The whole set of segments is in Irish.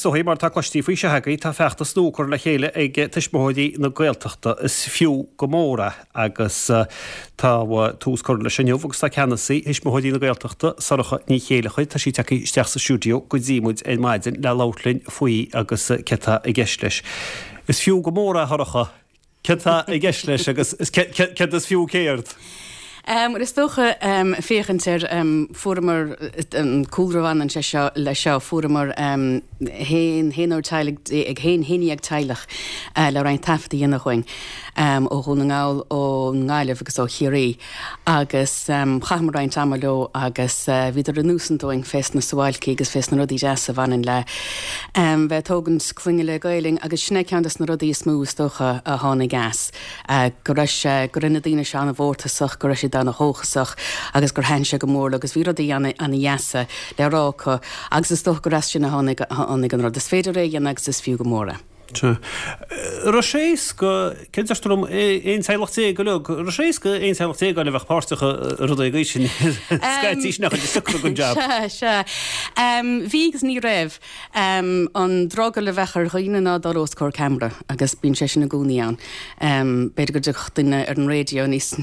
soí mar tá costí faoi se hagaí tá feachtas snúcur le chéile ag tuismóidí na Gaeltachta is fiú go móra agus tá túscur le sinneomhgus tá ceannaí ismóidí na Gaeltachta saracha ní chéile chuid tá sí take isteach sa stúdio go ddímuid é maidin le látlinn faoi agus ceta i gceis leis. Is fiú go móra tharacha ceta i gceis leis agus ce is fiú céirt. Is stocha féchantir fórmar an cúlravan an se le seo fórmar héanaar teilig ag héine ag teilech le rein taftaí dhéana chuing ó chun ngáil ó ngáileh agus ó chiaí agus chamar rein tamaló agus viidir an núsantóing fest na sáilcí agus fest na rudí deasa bhanin le bheith tógans clinge le gailing agus sinna ceantas na rudí smú stocha a tháinig gas go rinne dtíine se anna bhórtasach go si na hóchasach agus gur hense go mór agus bhí rudí anna dheasa le rácha agus is stoch go ras sin na tháinig an rud is féidir ré agus is fiú go móra. Roséis go cinntartrum éon teilechté go leog Roséis go éon teilechté go le bheith páirtecha rud a gaisin scaitís nach de sucra gon job. Bhígus ní raibh an droga le bhechar chuoine ná darróscór camera agus bín sé sin na gúnaí an beidir go duine ar an radio níos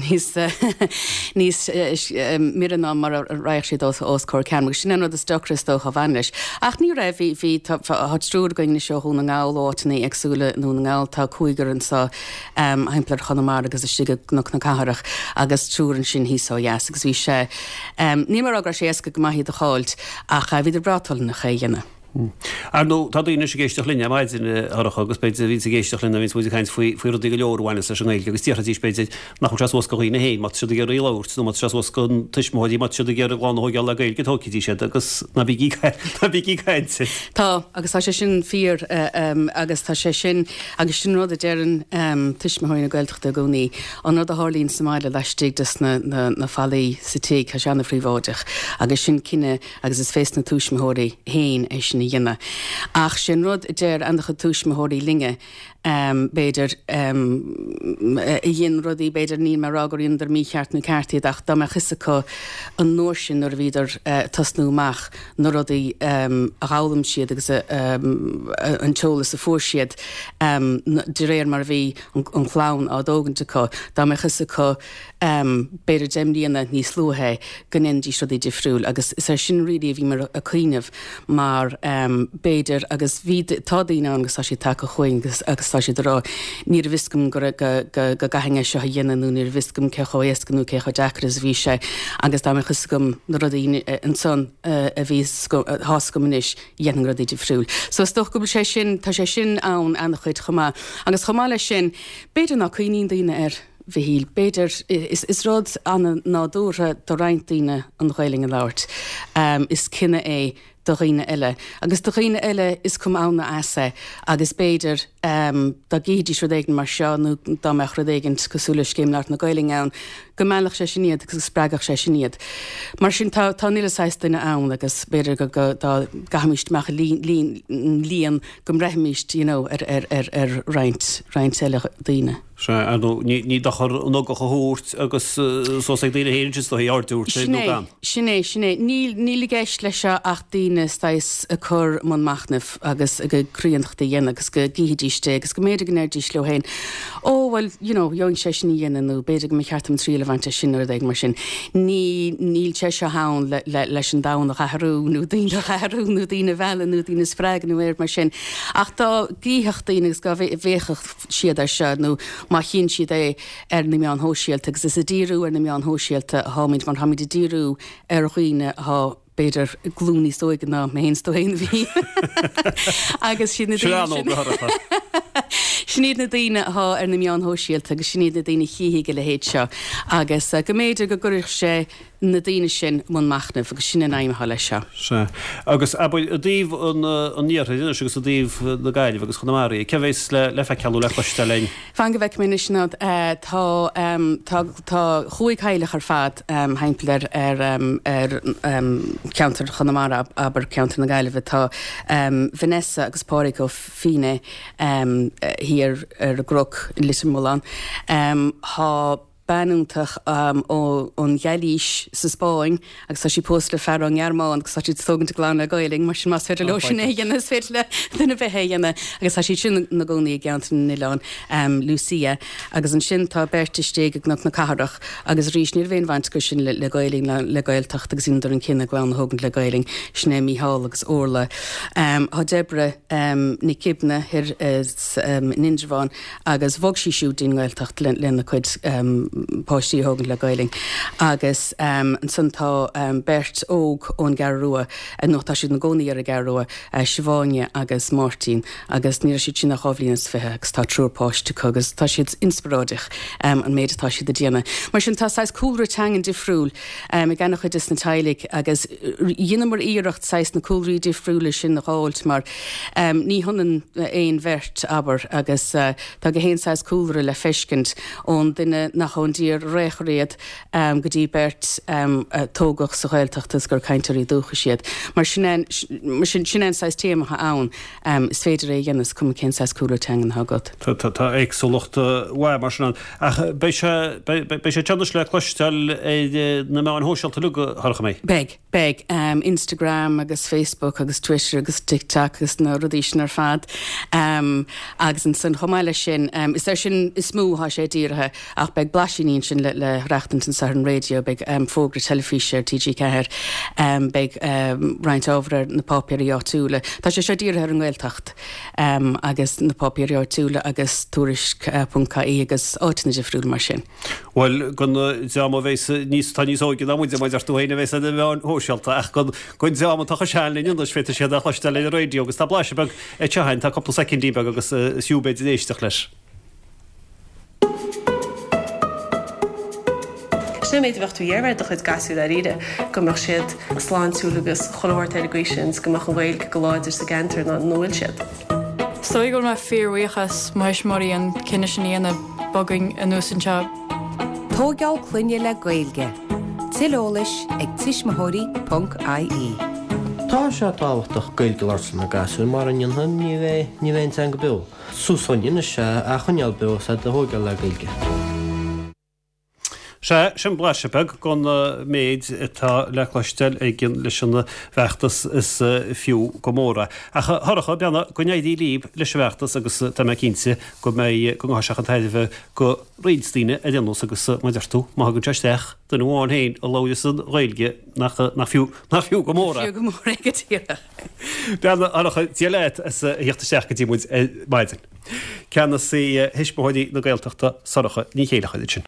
miranná mar raich sé oscór camera sin an rud is docras dó bhanis ach ní raibh hí strúr going na seo húna ngálátaí agsúla nó ngáil tá chuigar an sa heimplar chonamar agus a siga nach na caharach agus trúran sin híá yes agus bhí sé ní mar agra sé go maihíad a cháilt ach bhíidir bratal na chéanana. No tá dtíine sé géisteach linne maidin arach agus beidir ví géisteach linna vín chaint faoi rudí go leorhhaine sa an éil agus tíchatí spéidir nach chus go ína héin mat siúd gur réirt nó mat gon tuismóí mat siúd gur gháinógeall a gail gotóí sé agus na bhí caiinte. Tá agus tá sé sin fír agus tá sé sin agus sin rud a dearan tuismóí na Gaeltachta gúnaí an rud a hálíonn Somáile leistigh dus na falaí sa tí a seanna phríomháideach agus sin cinenne agus is fés na túismóirí héin é sin dhéine. Ach sin rud déir andacha túismóirí linge beidir dhéon rudí beidir ní mar ágaríon ar mícheart na cearttíad ach dá me chisacha an nóir sin ar bhíidir tasnúach nó rudí a gálam siad agus an teolas a fórsiad de réir mar bhí an chlán á dógantacha dá me chisacha beidir déimlíanana níos slúthe gannindí rudí difriúil agus is sin rií a bhí mar a chuoineh mar beidir agus bhí tádaíine agus tá sé take chuing agus tá sé rá níor viscum go gahange seo dhéananú níor viscum cecho écanú cecho deachras bhí sé agus dá chuscum na rudí an son a bhí háscumis dhéan rudí difriúil. So stoch go sé sin tá sé sin ann anna chuid chomá agus chomá lei sin beidir nach chuoín daine bhíl beidir is rud anna nádúra do reintíine an gháiling an láirt is cinenne é do riine eile. Agus do riine eile is cum ána asa agus beidir da gédí srodéigen mar seo nó dá meach rodéigent cosúla céimlaart na gailing ann go meach sé sinníad agus spregach sé sinníad. Mar sin tá níle 16 ann agus beidir go gahamist meach líon gom rahimist ar reint eile daine. Ní dachar nó go hút agus sós ag daine héidir do áúir Sinné ní géis lei se ach daine stais a chur man machnah agus a go críanachta dhéana agus go gídíiste agus go méidir gan airdís lehéin. Well, join sé sin dhéananú beidir go cheartam trílehainte sin ar ag mar sin. Níl sé se hán leis an dána chaharú nó daine chaharú nó daine bheile nó daine spregan nó éir mar sin. Ach tá gítheach daine agus go bhéchach siad ar se nó má chin siad é ar na meán hóisialta agus is a díú ar na meán hóisialta háid man haid a díú ar chuoine há beidir glúní sóige ná mé héin stohéin bhí agus sin Sníad na daine há ar na meán hóisialta agus sníad na daine chihiige le héad seo agus go méidir go gurh sé na daine sin man machnah agus sinna naimime lei seo. Agus a díomh an níor agus a díomh na gaiileh agus chunaí, cehééis le fe ceú le chuistein. Fan go bheith ministnad tá chuig heileach ar fad heimplar ar ceantar chunamara aber ceantar na gaiileh tá Vanessa agus Páric ó Fine hir ar a groch in Lissamolán há banúntaach ón gealís sa Spáin agus tá sí post le fer an Gearmán agus tá si sogan te gláán le gailing mar sin más féidir loisina dhéana féile duna bheit héana agus tá sí sin na gcónaí geantain Nián Lucia agus an sin tá bertiste ag na carach agus rís níor bhéon bhaint go sin le gailing le gailteach agus idir an cinna gháin thugann le gailing sné Mícheál agus Orla. Tá debre ní cibna hir nindraháin agus bhog sí siú dín gailteach lena chuid páistí thugann le gailing agus an santá bert óg ón Gearrua nótá siad na gcónaí ar a Gearrua Siobháine agus Martin agus níor siad sin nach chábhlíonas fithe agus tá trúrpáiste agus tá siad inspiráideach an méid atá siad a déana. Mar sin tá sais coolra teangan difriúil i gceannach chuid is na teilig agus dhéanam mar íireacht sais na coolraí difriúla sin nach háilt mar ní thunan éon bheirt aber agus tá go héon sais coolra le feiscint ón duine nach chun dír réchréad go dtí bert tógach sa ghailteachtas gur caintearí dúcha siad. Mar sin sais téamatha ann is féidir é dhéanas cum cén sais coolra teangan thugad. Tá éagsúlacht bhaid mar sin ach bei sé teannas le cloisteil na me an hóseilta luga thorcha mé. Beg Instagram agus Facebook agus Twitter agus TikTok agus na rudí sin ar fad agus an san chomáile sin is sin is smúthá sé díirithe ach beg blaisiín sin le reachtan sa an radio beg fógra telefíe TG Ceir beg roiint ábhar na pápirí áúla. Tá sé sé díirithe an ghilteacht agus na pápirí áúla agus tuairisc.caí agus áitina difriúil mar sin. Well gon deama bhééis níos tá níos ógin amúide maidir túhéine bhééis a bheán hóseilta ach gon deama tá seanlín idir féidir siad a chluisteil le radio agus tá blaise beg tehain tá coppla secondí beg agus siúbéid éisteach leis. Sna méid bhachtú dhearmid a chud gasú a riide go mar siad sláintúlagus chohairt educations go mar bhfuil go láidir sa gantar na nóil siad. Stoig gur me fearhuichas mais marí an cinne sinníana bogging an núsantse. Tógeall cluine le Gaeilge. Tilolais ag tuismitheoirí.ie. Tá se táhachtach Gaeilge larsan na gasú mar an dionhan ní bhéon an go bil. Súshainn se a chuneal bil sa de tógeall le Gaeilge. Se sin blaisebeg gon méid tá le chluisteil ag gin leis sinna bheachtas is fiú go móra. A thoracha beanna go néidí líb leis bheachtas agus tá me cinse go mé go gáiseach an taideh go réidstíine a déanús agus maidirtú má go teisteach den bháin héin a láidir san Gaeilge nach fiú go móra. Fiú go móra go tíire. Beanna anacha dialéit is hiachta seach go dtímuid maidin. Ceanna sí hisisbeáidí na Gaeltachta saracha ní chéile chuidir sin.